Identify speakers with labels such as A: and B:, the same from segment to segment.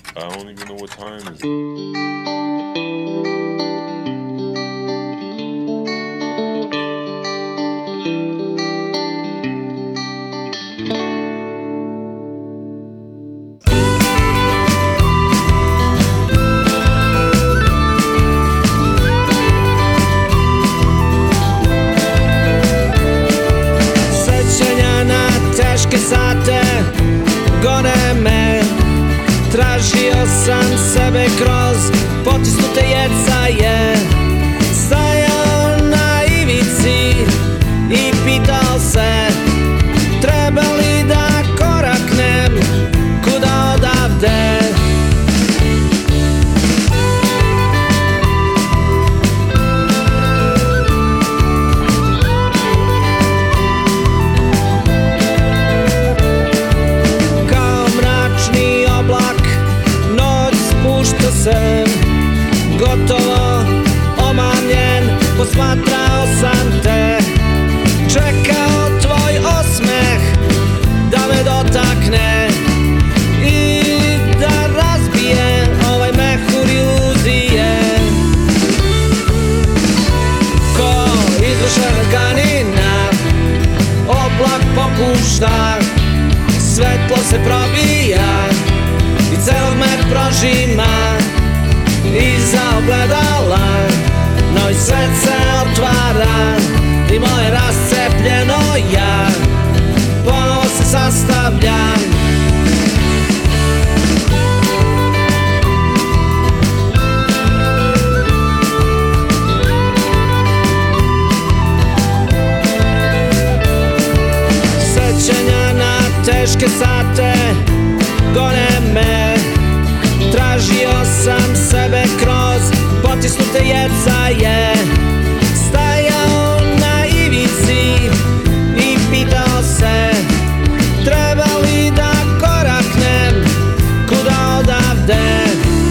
A: I don't even know what time is it.
B: Sećanja na teške sate gone me. Tražio sam sebe kroz potisnute jecaje. Stajao na ivici i pitao se treba li da koraknem, kuda odavde. Kao mračni oblak noć spušta se, gotovo omamljen, posmatrao sam te. Čekao tvoj osmeh da me dotakne i da razbije ovaj mehur iluzije. Ko izrušena tkanina, oblak popušta, svetlo se probija i celog me prožima. Iza ogledala novi svet se otvara i moje rascepljeno ja ponovo se sastavljam. Sećanja na teške sate gone me. Tražio sam sebe kroz potisnute jecaje. Stajao na ivici i pitao se treba li da koraknem, kuda odavde.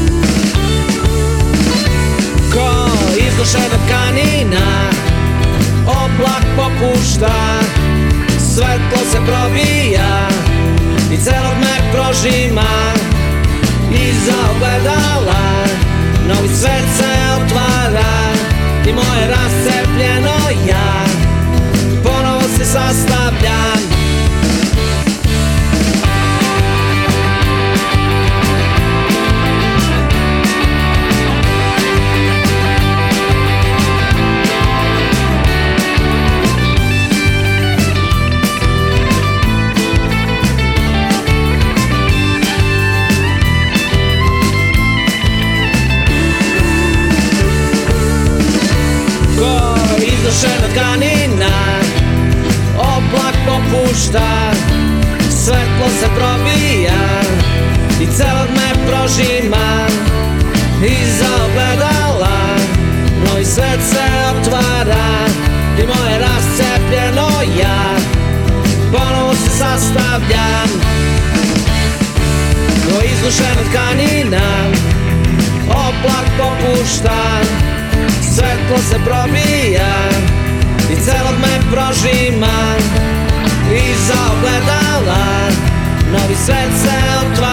B: Ko izgušena tkanina, oblak popušta, svetlo se probija i celog me prožima. Iza ogledala novi svet se otvara i moje rascepljeno ja ponovo se sastavljam. Iznošena tkanina, oblak popušta, svetlo se probija i celog me prožima. Iza ogledala novi svet se otvara i moje rascepljeno ja ponovo se sastavljam. Ko iznošena tkanina, oblak popušta, svetlo se probija i celog me prožima. Iza ogledala novi svet se otvara